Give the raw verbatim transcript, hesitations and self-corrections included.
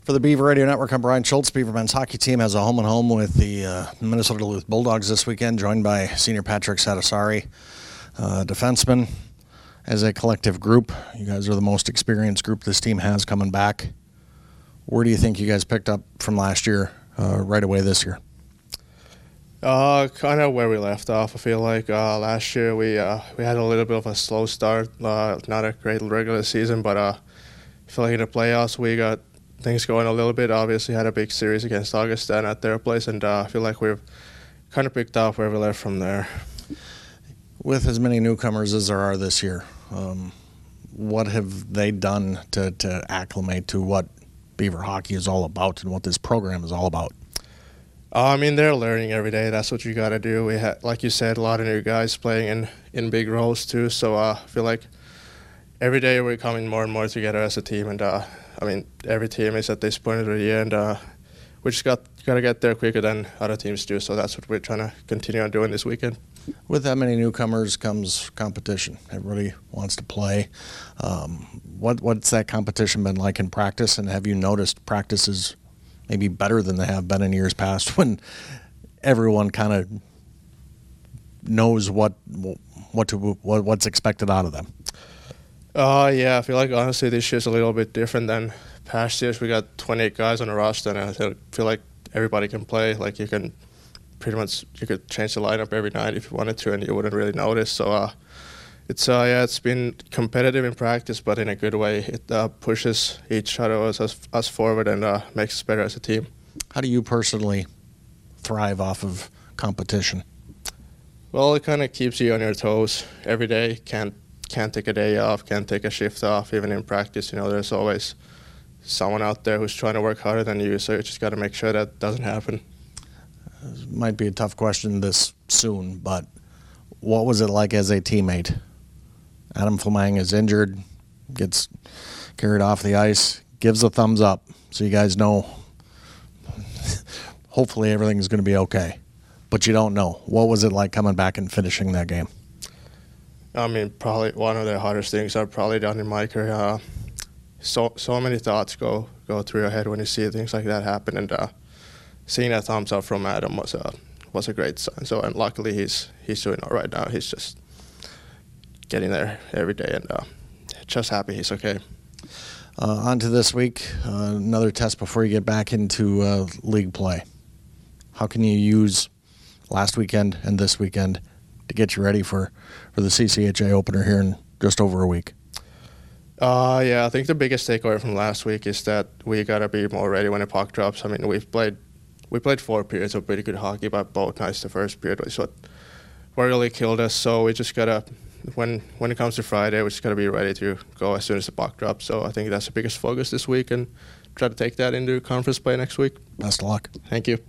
For the Beaver Radio Network, I'm Brian Schultz. Beaver men's hockey team has a home and home with the uh, Minnesota Duluth Bulldogs this weekend, joined by senior Patrick Satisari, uh, defenseman. As a collective group, you guys are the most experienced group this team has coming back. Where do you think you guys picked up from last year uh, right away this year? Uh, kind of where we left off. I feel like uh, last year we uh, we had a little bit of a slow start, uh, not a great regular season, but uh, I feel like in the playoffs we got things going a little bit. Obviously had a big series against Augustin at their place, and uh, I feel like we've kind of picked up where we left from there. With as many newcomers as there are this year, um, what have they done to, to acclimate to what Beaver hockey is all about and what this program is all about? Uh, I mean, they're learning every day. That's what you got to do. We had, like you said, a lot of new guys playing in, in big roles too. So uh, I feel like every day we're coming more and more together as a team. And uh, I mean, every team is at this point of the year, and uh, we just got got to get there quicker than other teams do. So that's what we're trying to continue on doing this weekend. With that many newcomers comes competition. Everybody wants to play. Um, what what's that competition been like in practice? And have you noticed practices maybe better than they have been in years past, when everyone kind of knows what what to what, what's expected out of them? Uh, yeah, I feel like honestly this year's a little bit different than past years. We got twenty-eight guys on the roster, and I feel like everybody can play. Like you can pretty much you could change the lineup every night if you wanted to, and you wouldn't really notice. So uh, it's uh, yeah, it's been competitive in practice, but in a good way. It uh, pushes each other us us forward and uh, makes us better as a team. How do you personally thrive off of competition? Well, it kind of keeps you on your toes every day. Can't can't take a day off, can't take a shift off, even in practice. You know, there's always someone out there who's trying to work harder than you, so you just got to make sure that doesn't happen. This might be a tough question this soon, but what was it like as a teammate? Adam Flamang is injured, gets carried off the ice, gives a thumbs up, so you guys know hopefully everything's going to be okay. But you don't know. What was it like coming back and finishing that game? I mean, probably one of the hardest things I've probably done in my career. Uh, so so many thoughts go go through your head when you see things like that happen, and uh, seeing that thumbs up from Adam was a was a great sign. So, and luckily he's he's doing all right now. He's just getting there every day, and uh, just happy he's okay. Uh, on to this week, uh, another test before you get back into uh, league play. How can you use last weekend and this weekend to get you ready for, for the C C H A opener here in just over a week? Uh, yeah, I think the biggest takeaway from last week is that we gotta be more ready when the puck drops. I mean, we've played we played four periods of pretty good hockey, but both nights the first period was what really killed us. So we just gotta when when it comes to Friday, we just gotta be ready to go as soon as the puck drops. So I think that's the biggest focus this week, and try to take that into conference play next week. Best of luck. Thank you.